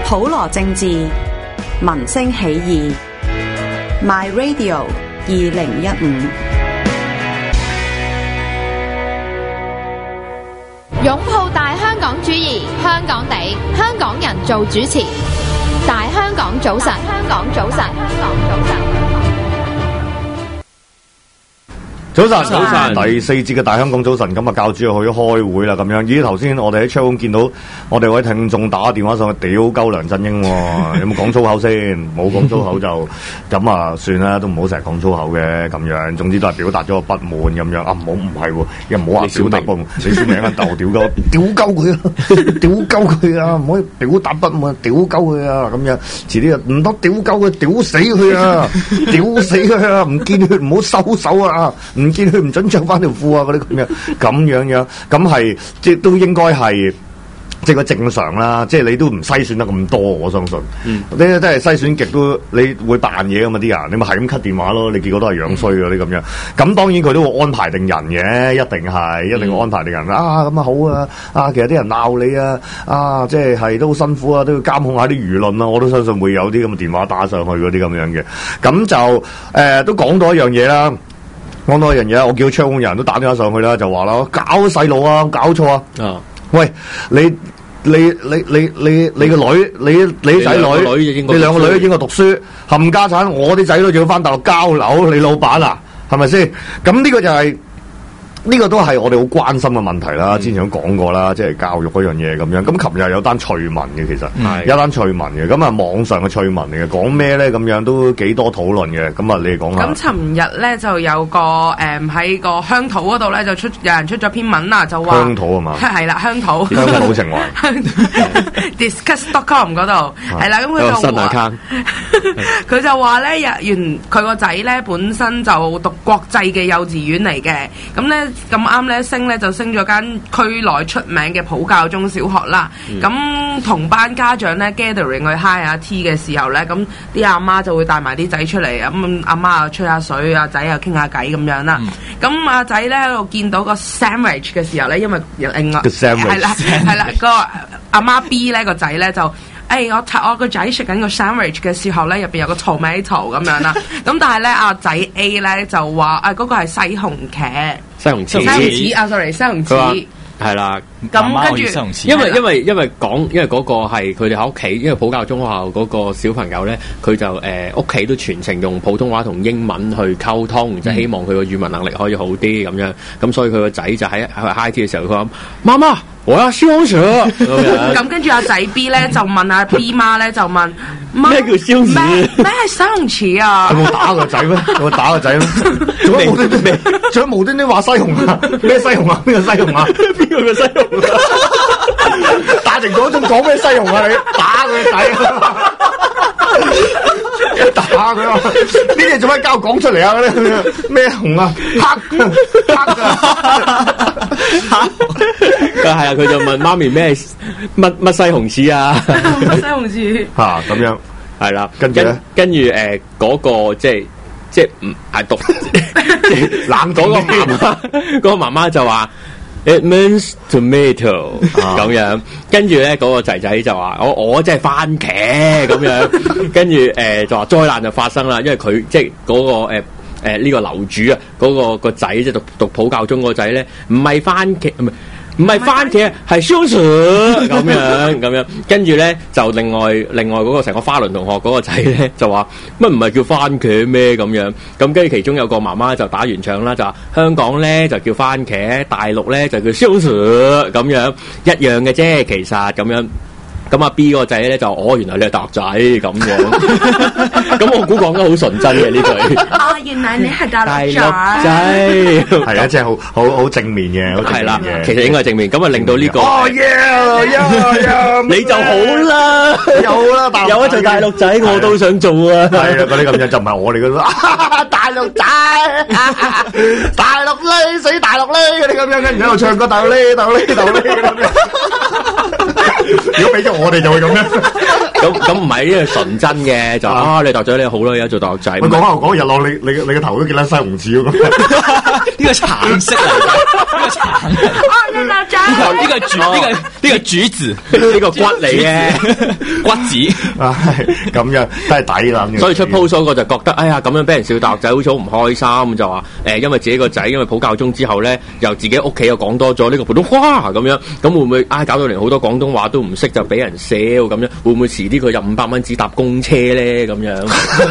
普羅政治，民聲起義。My Radio 2015。 擁抱大香港主義，香港地，香港人做主持。大香港早晨，香港早晨，香港早晨。 早晨，第四節嘅大香港早晨，咁啊教主又去咗開會啦，咁樣。咦，頭先我哋喺窗口見到我哋位聽眾打電話上去屌鳩梁振英喎，有冇講粗口先？冇講粗口就咁啊，算啦，都唔好成日講粗口嘅咁樣。總之都係表達咗個不滿咁樣。啊，唔係喎，又唔好話表達不滿，你小名啊，鬥屌鳩，屌鳩佢啊，屌鳩佢啊，唔可以表達不滿，屌鳩佢啊，咁樣。遲啲啊，唔得屌鳩佢，屌死佢啊，屌死佢啊，唔見血唔好收手啊！唔見佢唔准着翻條褲啊！嗰啲咁樣，咁係即係都應該係即係個正常啦。即係你都唔篩選得咁多，我相信。你真係篩選極都你會扮嘢噶嘛啲人，你咪係咁 cut 電話咯。你結果都係樣衰嗰啲咁樣。咁當然佢都會安排定人嘅，一定會安排定人啊。咁啊好啊！啊，其實啲人鬧你啊，即係都好辛苦啊，都要監控下啲輿論啊。我都相信會有啲咁嘅電話打上去嗰啲咁樣嘅。咁就都講到一樣嘢啦。講到一樣嘢，我叫窗口人都打電話上去啦，就話啦，搞細路啊，搞錯啊！喂，你個女，你仔女，你兩個女應該讀書，冚家產，我啲仔女仲要翻大陸交樓，你老闆啊，係咪先？咁呢個就係。呢個都係我哋好關心嘅問題啦，之前都講過啦，即係教育嗰樣嘢咁樣。咁琴日有單趣聞嘅，其實有單趣聞嘅，咁啊網上嘅趣聞嚟嘅，講咩咧？咁樣都幾多討論嘅。咁啊，你哋講下。 咁尋日咧就有個喺個鄉土嗰度咧就有人出咗篇文啦，就話鄉土啊嘛， 係啦鄉土情懷 discuss.com 嗰度係啦，咁佢就話佢就話咧，原佢個仔咧本身就讀國際嘅幼稚園嚟嘅，咁咧。咁啱咧就升咗間區內出名嘅普教中小學啦。咁同班家長咧 gathering 去 high 下 tea 嘅時候咧，咁啲阿媽就會帶埋啲仔出嚟，咁阿媽又吹下水，阿仔又傾下偈咁樣啦。咁阿仔咧喺度見到個 sandwich 嘅時候咧，因為另外係啦個阿媽 B 咧個仔咧就。我個仔食緊個 sandwich 嘅時候咧，入邊有個 tomato 咁樣啦。咁但係咧，阿仔 A 咧就話嗰個係西紅柿，西紅柿啊 ，sorry， 西紅柿係啦。 咁跟住， 因為嗰個係佢哋喺屋企，因為普教中學校嗰個小朋友咧，佢就屋企都全程用普通話同英文去溝通，就希望佢個語文能力可以好啲咁樣。咁所以佢個仔就喺 high tea 嘅時候，佢話：媽媽，我要西紅柿。 咁跟住阿仔 B 咧就問阿 B 媽咧就問咩叫西紅柿？ 咩係西紅柿啊？ 有冇打個仔咩？有冇打個仔咩？仲有無端端話西紅啊？咩西紅啊？邊個西紅啊？邊個嘅西紅？打成嗰種講咩西紅啊？你打佢仔打佢啊！呢啲做乜交講出嚟啊？咩紅啊？黑係啊！佢就問媽咪咩乜西紅柿啊？ 西紅柿咁樣係啦。 跟住嗰個即係唔係讀冷嗰個媽媽就話。It means tomato 咁樣，跟住咧嗰個仔仔就話我即係番茄咁樣，跟住就話災難就發生啦，因為佢即係嗰個呢個樓主啊，嗰個仔即係讀普教中個仔咧，唔係番茄唔係番茄，係西紅柿咁樣，跟住咧就另外嗰個成個花輪同學嗰個仔咧就話乜唔係叫番茄咩咁樣，咁跟住其中有個媽媽就打完場啦，就話香港咧就叫番茄，大陸咧就叫西紅柿咁樣一樣嘅啫，其實咁樣。咁阿 B 個仔咧就原來你係大陸仔咁樣，咁我估講得好純真嘅呢句。 原來你係大陸仔， 係啊，即係好正面嘅，好正面嘅。 其實應該係正面，咁啊令到呢個你就好啦，有啦， 有一條大陸仔我都想做啊。 係啦，嗰啲咁樣就唔係我哋嘅咯。大陸仔，大陸呢死大陸呢嗰啲咁樣，跟住喺度唱歌大陸呢咁樣。如果俾咗我哋就會咁樣， 咁唔係呢個純真嘅，就你大仔你好啦，而家做大學仔。 我講日落你個頭都見得西紅柿咁。 呢個橙色嚟嘅，呢個橙。呢個主子， 呢個骨嚟嘅骨子。 咁樣都係抵諗嘅。 所以出 post 我就覺得，哎呀咁樣俾人笑大學仔好似好唔開心，就話因為自己個仔因為普教中之後咧，又自己屋企又講多咗呢個普通話咁樣，咁會唔會搞到連好多廣東話都唔識就俾人笑咁樣？會唔會遲啲佢入500蚊紙搭公車咧咁樣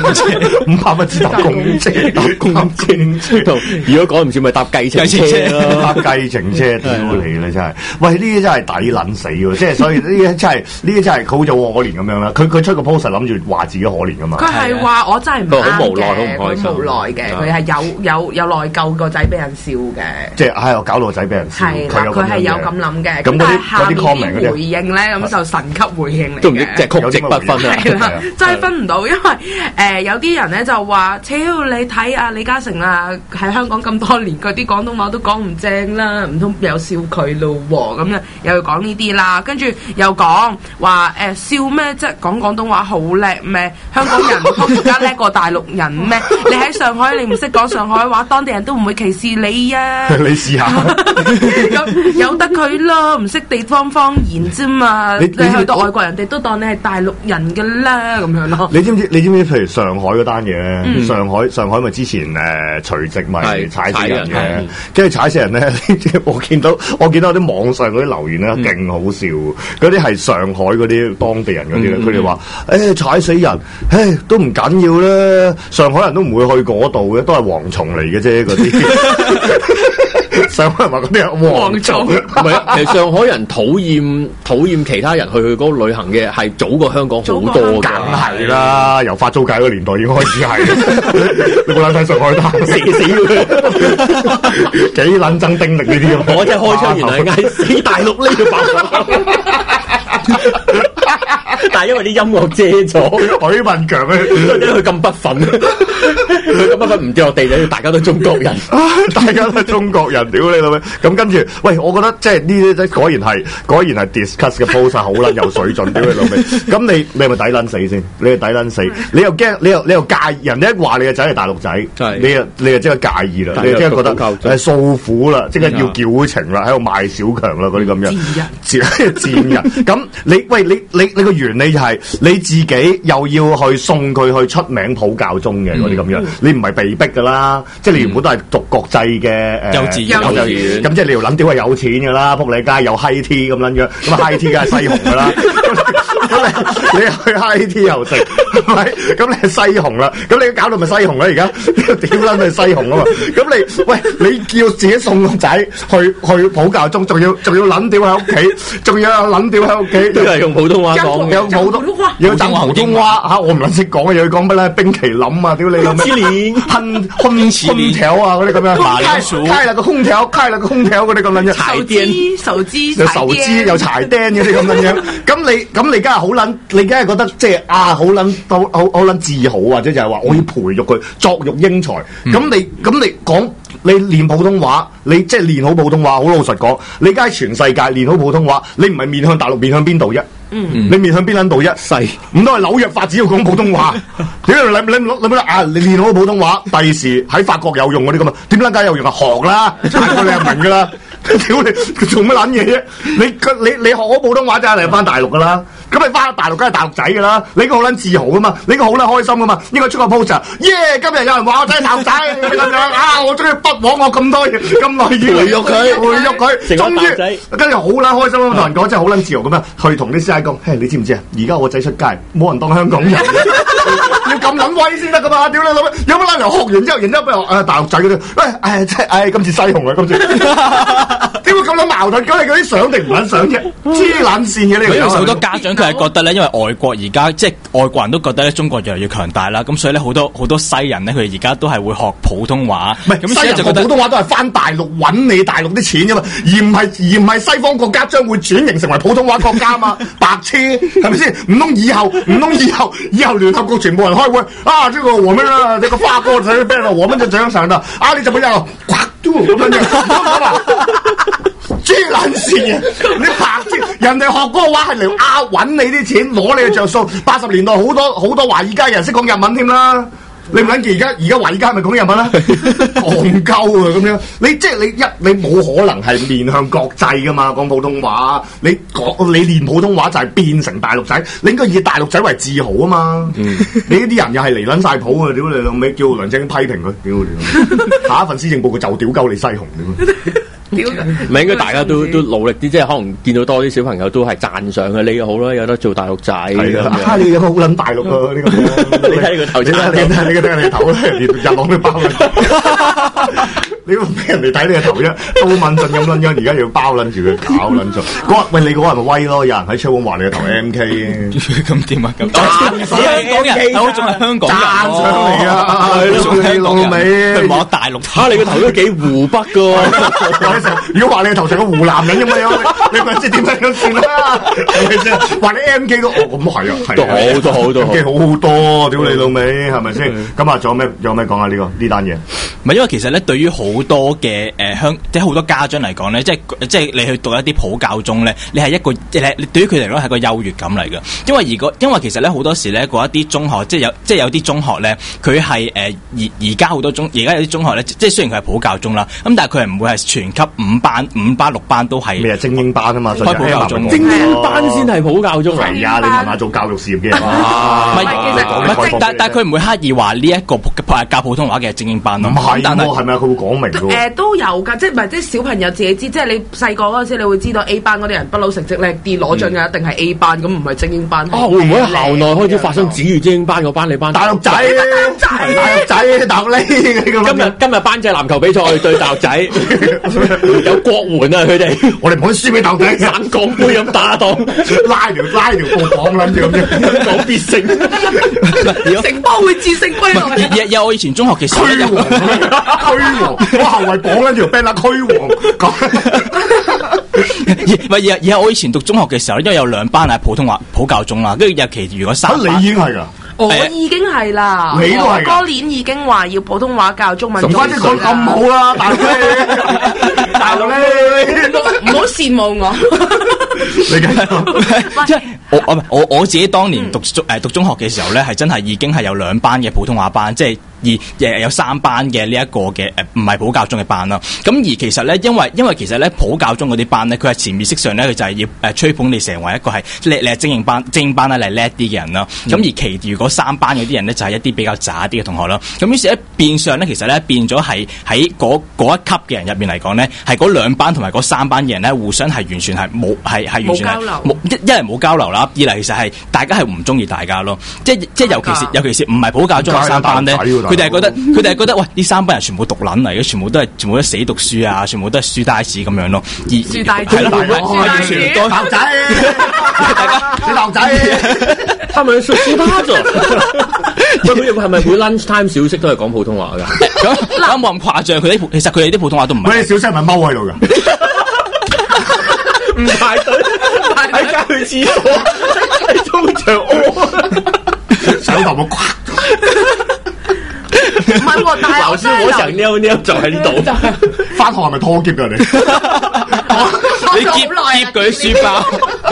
？500蚊紙搭公車，搭公車。 如果講唔似咪搭計程車咯， 搭計程車屌你啦真係。喂，呢啲真係抵撚死喎！即係所以呢啲真係佢好似可憐咁樣啦。佢出個 post 諗住話自己可憐噶嘛。 佢係話我真係唔啱嘅， 好無奈，好唔開心。 佢無奈嘅，佢係有內疚個仔俾人笑嘅。 即係我搞到個仔俾人笑。係佢係有咁諗嘅。 咁但係下面啲回應咧，咁就神級回應嚟嘅。 都唔知即係曲直不分啊！ 係啦，真係分唔到，因為有啲人咧就話：，超你睇啊李嘉誠啊，喺香港咁多年，佢啲廣東話都講唔正啦，唔通又笑佢咯喎？咁樣又要講呢啲啦，跟住又講話笑咩？即係講廣東話好叻咩？香港人更加叻過大陸人咩？你喺上海你唔識講上海話，當地人都唔會歧視你啊！ 你試下， 咁由得佢咯，唔識地方方言啫嘛。你去到外國人哋都當你係大陸人㗎啦，咁樣咯。 你知唔知？譬如上海嗰單嘢咧，上海咪之前除夕咪踩死人嘅，跟住踩死人咧，我見到有啲網上嗰啲留言咧，勁好笑。嗰啲係上海嗰啲當地人嗰啲咧，佢哋話：踩死人，都唔緊要啦，上海人都唔會去嗰度嘅，都係蝗蟲嚟嘅啫，嗰啲。上海人話嗰啲係蝗蟲， 唔係啊！其實上海人討厭其他人去嗰個旅行嘅係早過香港好多㗎， 梗係啦，由法租界嗰個年代已經開始係。你冇撚睇上海灘死幾撚憎丁力呢啲？ 我真係開槍原來係嗌死大陸呢個白但係因為啲音樂遮咗， 許文強咧， 佢咁不忿，佢咁不忿唔跌落地就大家都中國人， 大家都中國人，屌你老味！咁跟住，喂，我覺得即係呢啲果然係 discuss 嘅 post 好撚有水準，屌你老味！咁你係咪抵撚死先？你係抵撚死，你又驚，你又介意人哋一話你個仔係大陸仔，你又即刻介意啦，你即刻覺得訴苦啦，即刻要矯情啦，喺度賣小強啦，嗰啲咁樣，賤人。咁你個原理就係你自己又要去送佢去出名普教中嘅嗰啲咁樣，你唔係被逼噶啦，即係你原本都係讀國際嘅幼稚園，咁即係你要諗點係有錢噶啦，仆你街有 high tea 咁撚樣，咁 high tea 梗係西紅噶啦，咁你去 high tea 又食，係咪？咁你係西紅啦，咁你搞到咪西紅啦而家？點撚係西紅啊嘛？咁你叫自己送個仔去普教中，仲要撚屌喺屋企，仲要撚屌喺屋企， 都係用普通話講， 有普通話，有講普通話嚇，我唔撚識講，又要講乜咧？冰淇淋啊，屌你老味！空調啊嗰啲咁樣，開啦個空調嗰啲咁樣樣，柴電、手機有柴釘嗰啲咁樣樣，咁你梗係好撚，你梗係覺得即係好撚自豪，或者就係話我要培育佢作育英才，咁你講。你練普通話，你即係練好普通話。好老實講，你而家喺全世界練好普通話，你唔係面向大陸，面向邊度啫？你面向邊撚度啫？細唔通係紐約法只要講普通話？點解你練好普通話，第時喺法國有用嗰啲咁啊？點撚解有用啊？學啦，大個你就明噶啦。屌你做乜撚嘢啫？你學好普通話就係嚟翻大陸噶啦。咁你翻大陸梗係大陸仔噶啦。你應該好撚自豪噶嘛，你應該好撚開心噶嘛，應該出個 post 耶！今日有人話我仔係大陸仔咁樣啊！我終於不枉我咁多嘢咁耐要培育佢，終於跟住好撚開心咁同人講，真係好撚自豪咁樣去同啲師奶講，嘿，你知唔知啊？而家我仔出街冇人當香港人，要咁撚威先得噶嘛！屌你老味，有乜撚人學完之後，然之後俾我大陸仔嗰啲，喂，即係今次西紅啊，今次點會咁撚矛盾？咁你嗰啲想定唔撚想啫？黐撚線嘅呢個。 因為好多家長佢係覺得咧，因為外國而家即係外國人都覺得咧，中國越嚟越強大啦，咁所以咧好多西人咧，佢哋而家都係會學普通話。唔係咁，西人就覺得普通話都係翻大陸揾你大陸啲錢啫嘛，而唔係西方國家將會轉型成為普通話國家嘛？白痴係咪先？唔通以後聯合國全部人開會啊？呢個我們啊，呢個法國仔咩啦？我們就這樣想的啊！你怎麼樣？咁樣，黐撚線嘅，你白痴！ 人哋學嗰個話係嚟揾你啲錢，攞你嘅着數。80年代好多華爾街人識講日文添啦。你唔諗住而家華爾街咪講日文啦？戇鳩啊咁樣，你冇可能係面向國際噶嘛？講普通話，你練普通話就係變成大陸仔，你應該以大陸仔為自豪啊嘛！你呢啲人又係離撚晒譜啊！屌你老味，叫梁振英批評佢，屌你！下一份施政報告就屌鳩你西紅點？ 唔係應該大家都努力啲，即係可能見到多啲小朋友都係讚賞嘅，你好啦，有得做大陸仔。 你有冇好撚大陸啊？呢個你睇你個頭先啦， 你睇你個頭咧，日朗都包撚。你俾人哋睇你個頭啫，都敏進咁撚樣，而家要包撚住佢搞撚咗。喂，你嗰日咪威咯？有人喺窗話你個頭 MK， 咁點啊？咁香港人， 我仲係香港人， 讚上嚟啊！係咯，老味， 佢話大陸， 你個頭都幾湖北噶。 如果話你個頭成個湖南人咁樣，你咪知點樣咁算啦？係咪先？話你 MK 都咁係啊，係都好 MK 好多，屌你老味，係咪先？咁啊，仲有咩講啊？呢單嘢， 唔係因為其實咧，對於好多嘅即係好多家長嚟講咧，即係你去讀一啲普教中咧，你係一個即係對於佢嚟講係個優越感嚟嘅。因為其實咧好多時咧嗰一啲中學，即係有啲中學咧，佢係而家有啲中學咧，即係雖然佢係普教中啦，咁但係佢係唔會係全級5班、6班都係。 你係精英班啊嘛， 開普教中， 精英班先係普教中。 係啊，你問下做教育事業嘅人。 但係佢唔會刻意話呢一個教普通話嘅精英班咯。 唔係喎，係咪佢會講明嘅？ 都有㗎，即係小朋友自己知，即係你細個嗰陣時，你會知道 A 班嗰啲人不嬲成績叻啲，攞獎嘅一定係 A 班，咁唔係精英班。 會唔會喺校內開始發生指住精英班嗰班你班？ 大陸仔，大陸呢？ 今日班際籃球比賽對大陸仔，有國援啊佢哋， 我哋唔可以輸俾大陸仔， 省港杯咁打檔， 拉條布講撚住咁樣， 講必勝， 成波會自勝歸來。 有我以前中學嘅時候， 驅王，我後衞綁撚住條 band 啦，驅王。 而係我以前讀中學嘅時候，因為有2班係普通話普教中啦，跟住其餘嗰3班。 你已經係㗎。 我已經係啦， 你都係。 嗰年已經話要普通話教中文。 唔怪之講咁好啦，大陸咧， 唔好羨慕我。 你繼續。 即係我自己當年讀中學嘅時候咧，係真係已經係有2班嘅普通話班，即係。而有3班嘅呢一個嘅唔係普教中嘅班啦。咁而其實咧，因為其實咧普教中嗰啲班咧，佢係潛意識上咧，佢就係要吹捧你成為一個係你係精英班咧，你係叻啲嘅人啦。咁而其餘嗰3班嗰啲人咧，就係一啲比較渣啲嘅同學啦。咁於是咧變相咧，其實咧變咗係喺嗰一級嘅人入邊嚟講咧，係嗰2班同埋嗰3班嘅人咧，互相係完全係冇係完全係冇一嚟冇交流啦，二嚟其實係大家係唔中意大家咯。即係尤其是唔係普教中嘅3班咧。佢哋係覺得，喂！呢3班人全部毒撚嚟嘅，全部都係死讀書啊，全部都係書呆子咁樣咯。 書呆子， 大仔，大家小牛仔， 他們說書呆子。佢係咪會 lunch time 小息都係講普通話㗎？ 咁冇咁誇張，其實佢哋啲普通話都唔係。 喂，小息係咪踎喺度㗎？ 唔排隊，喺街去廁所，喺操場屙， 上頭冇呱。 唔係喎，但係老師我想尿尿就喺呢度。 返學係咪拖喼㗎你？ 你喼佢書包。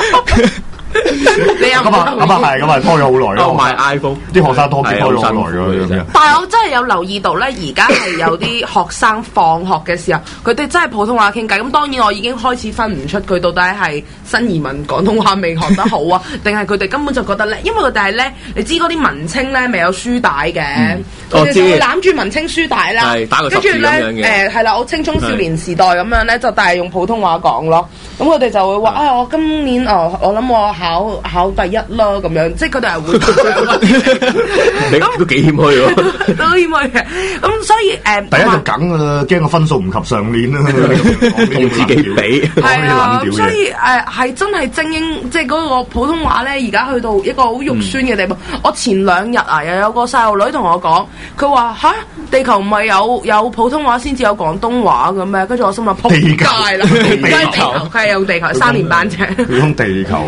你又咁啊拖咗好耐咯。 買 iPhone， 啲學生拖喼拖咗好耐㗎。 但係我真係有留意到咧，而家係有啲學生放學嘅時候，佢哋真係普通話傾偈。咁當然我已經開始分唔出佢到底係新移民廣東話未學得好啊，定係佢哋根本就覺得叻。因為佢哋係咧，你知嗰啲文青咧，咪有書帶嘅，佢哋就會攬住文青書帶啦，跟住咧係啦，我青葱少年時代咁樣咧，就但係用普通話講咯。咁佢哋就會話我今年我諗我考第1啦咁樣，即係佢哋係會你都幾謙虛喎， 都謙虛嘅。咁所以第1就梗㗎啦，驚個分數唔及上年啦， 同自己比。 係啊，所以係真係精英，即係嗰個普通話咧，而家去到一個好肉酸嘅地步。我前2日又有個細路女同我講，佢話吓地球唔係有普通話先至有廣東話嘅咩？跟住我心諗撲街啦，地球佢係用地球3年班啫， 佢用地球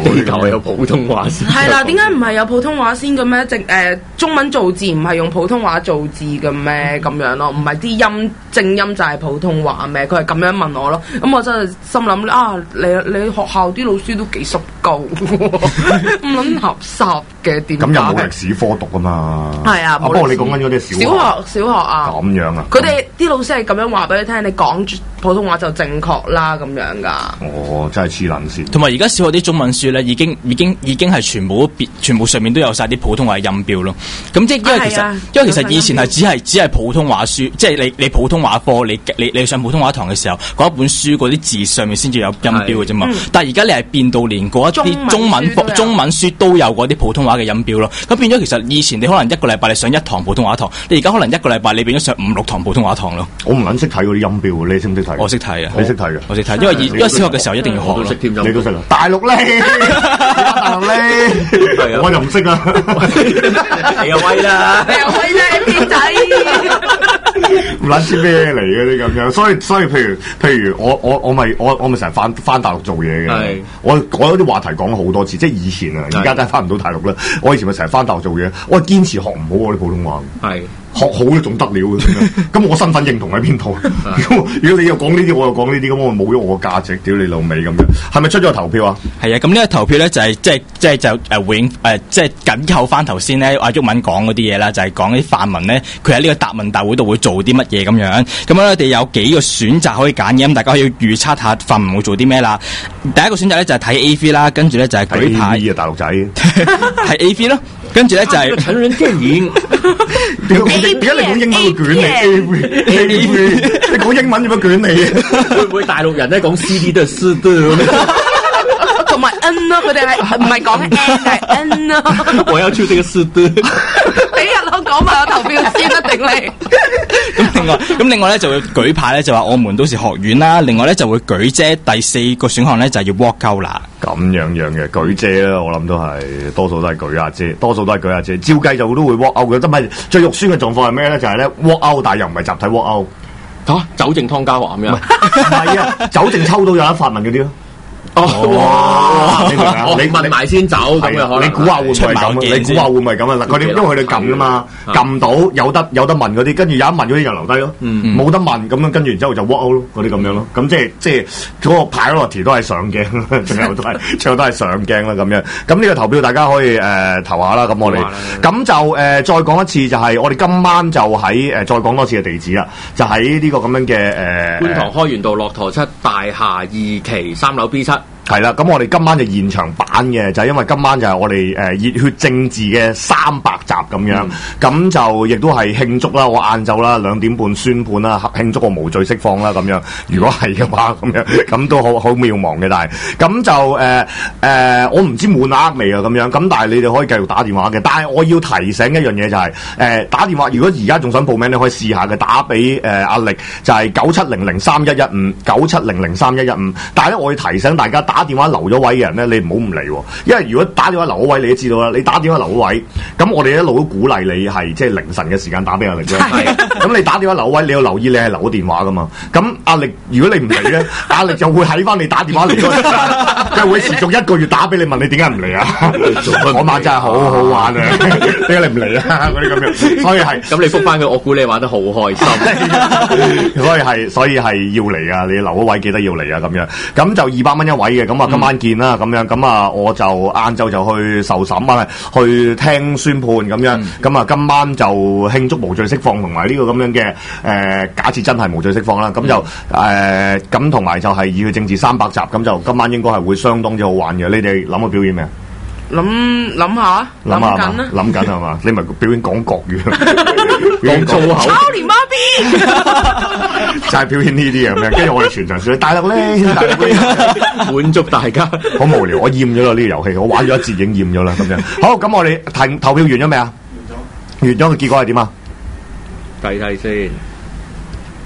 係有普通話先？ 係啦，點解唔係有普通話先嘅咩？中文造字唔係用普通話造字嘅咩？咁樣咯，唔係啲音正音就係普通話咩？佢係咁樣問我咯。咁我真係心諗啊，你學校啲老師都幾濕鳩，唔諗垃圾嘅點解？ 咁又冇歷史科讀啊嘛。 係啊， 不過你講緊嗰啲小學啊。咁樣啊？ 佢哋啲老師係咁樣話俾你聽，你講普通話就正確啦，咁樣噶。 哦，真係黐撚線。 同埋而家小學啲中文書咧，已經係全部上面都有晒啲普通話音標咯。咁即係因為其實以前係只係普通話書，即係你普通話科，你上普通話堂嘅時候，嗰一本書嗰啲字上面先至有音標嘅啫嘛。但係而家你係變到連嗰一啲中文書都有嗰啲普通話嘅音標咯。咁變咗其實以前你可能一個禮拜你上一堂普通話堂，你而家可能一個禮拜你變咗上5-6堂普通話堂咯。 我唔撚識睇嗰啲音標，你識唔識睇？ 我識睇啊， 你識睇嘅， 我識睇，因為小學嘅時候一定要學咯。 你都識啊？大陸咧，大陸咧，我就唔識啦。 你又威啦， 你又威啦，MP仔， 唔撚知咩嚟嘅啲咁樣。所以譬如我咪成日翻大陸做嘢嘅。我嗰啲話題講咗好多次，即係以前啊，而家真係翻唔到大陸啦。我以前咪成日翻大陸做嘢，我係堅持學唔好我啲普通話。學好都仲得了嘅咁樣，咁我身份認同喺邊度？如果你又講呢啲，我又講呢啲，咁我冇咗我個價值，屌你老味咁樣。係咪出咗個投票啊？ 係啊，咁呢個投票咧就係即係緊扣翻頭先咧阿毓民講嗰啲嘢啦，就係講啲泛民咧，佢喺呢個答問大會度會做啲乜嘢咁樣。咁我哋有幾個選擇可以揀嘅，咁大家可以預測下泛民會做啲咩啦。第一個選擇咧就係睇 AV 啦，跟住咧就係舉牌。 AV 啊，大陸仔係 AV 咯，跟住咧就係成人電影。 點解你講英文會捲你 AV？ 你講英文做乜捲你？ 會唔會大陸人咧講 CD 都係 CD 同埋 N 咯，佢哋係唔係講 N 係 N 咯？ 我要出呢個 CD。 俾人我講埋我投票先啦，定你。 咁另外咧就會舉牌咧，就話我們都是學院啦。另外咧就會舉遮，第4個選項咧就係要 walk out 啦。 咁樣嘅舉遮啦，我諗都係多數都係舉下遮，照計就都會 walk out 嘅。真係最肉酸嘅狀況係咩咧？就係咧 walk out，但係又唔係集體 walk out。 酒政湯家驊咁樣？ 唔係啊，酒政抽到有得發問嗰啲咯。 哇！你問埋先走咁樣， 你估下會唔會咁？你估下會唔會咁啊？佢哋因為佢哋撳噶嘛，撳到有得問嗰啲，跟住有得問嗰啲就留低咯。冇得問咁樣，跟住然之後就 walk out 咯，嗰啲咁樣咯。咁即係嗰個 priority 都係上鏡，最後都係上鏡啦咁樣。咁呢個投票大家可以投下啦。咁我哋咁就再講一次，就係我哋今晚就喺再講多次嘅地址啦，就喺呢個咁樣嘅觀塘開源道駱駝漆大廈2期3樓 B7。 係啦，咁我哋今晚就現場版嘅，就係因為今晚就係我哋熱血政治嘅300集咁樣，咁就亦都係慶祝啦，我晏晝啦2點半宣判啦，慶祝我無罪釋放啦咁樣。如果係嘅話，咁樣咁都好渺茫嘅，但係咁就我唔知滿額未啊咁樣，咁但係你哋可以繼續打電話嘅。但係我要提醒一樣嘢就係打電話，如果而家仲想報名，你可以試下嘅，打俾阿力就係97003115 97003115。但係咧，我要提醒大家。打電話留咗位嘅人咧，你唔好唔嚟喎，因為如果打電話留咗位，你都知道啦。你打電話留咗位，咁我哋一路都鼓勵你係即係凌晨嘅時間打俾阿力啫。咁你打電話留位，你要留意你係留咗電話噶嘛。咁阿力，如果你唔嚟咧，阿力就會喺翻你打電話嚟嗰陣，就會持續1個月打俾你問你點解唔嚟啊？嗰晚真係好好玩啊！點解你唔嚟啊？嗰啲咁樣，所以係咁你覆翻佢，我估你玩得好開心。 所以係要嚟啊！你留咗位記得要嚟啊！咁樣咁就200蚊一位嘅。咁啊，今晚見啦，咁樣咁啊，我就晏晝就去受審啊，去聽宣判咁樣。咁啊，今晚就慶祝無罪釋放同埋呢個咁樣嘅假設真係無罪釋放啦。咁就咁同埋就係熱血政治300集，咁就今晚應該係會相當之好玩嘅。你哋諗個表演咩啊？ 諗下， 諗緊係嘛？你咪表演講國語， 講粗口， 操你媽逼！ 就係表演呢啲咁樣，跟住我哋全場説大陸咧， 滿足大家。 好無聊，我厭咗啦呢個遊戲，我玩咗一節已經厭咗啦咁樣。好，咁我哋投票完咗未啊？完咗個結果係點啊？ 睇先。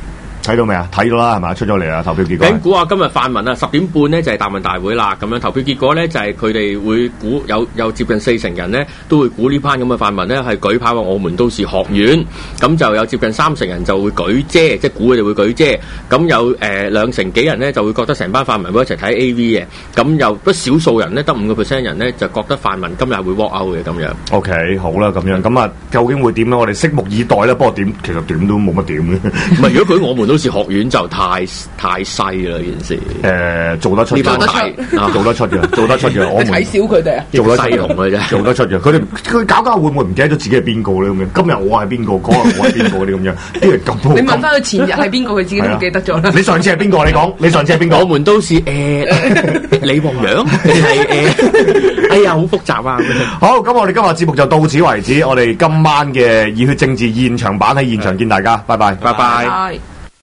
睇到未啊？睇到啦，係咪？出咗嚟啦，投票結果。 咁估下今日泛民啊，10點半咧就係答問大會啦。咁樣投票結果咧就係佢哋會估有接近40%人咧都會估呢班咁嘅泛民咧係舉牌話我們都是學院，咁就有接近30%人就會舉遮，即係估佢哋會舉遮。咁有2成幾人咧就會覺得成班泛民會一齊睇 AV 嘅。咁有不少數人咧得5% 人咧就覺得泛民今日會 walk out 嘅咁樣。 OK， 好啦，咁樣咁啊，究竟會點咧？我哋拭目以待啦。不過點其實點都冇乜點嘅。唔係，如果我們都是學院就太細啦件事。 做得出，做得出嘅。我睇小佢哋啊， 做得出嘅啫，做得出嘅。佢搞會唔會唔記得咗自己係邊個咧？咁樣今日我係邊個，嗰日我係邊個啲咁樣，啲人咁。你問翻佢前日係邊個，佢自己都唔記得咗啦。 你上次係邊個？你講，你上次係邊個？ 我們都是李旺陽，哎呀，好複雜啊！ 好，咁我哋今日節目就到此為止。我哋今晚嘅熱血政治現場版喺現場見大家，拜拜， 拜拜。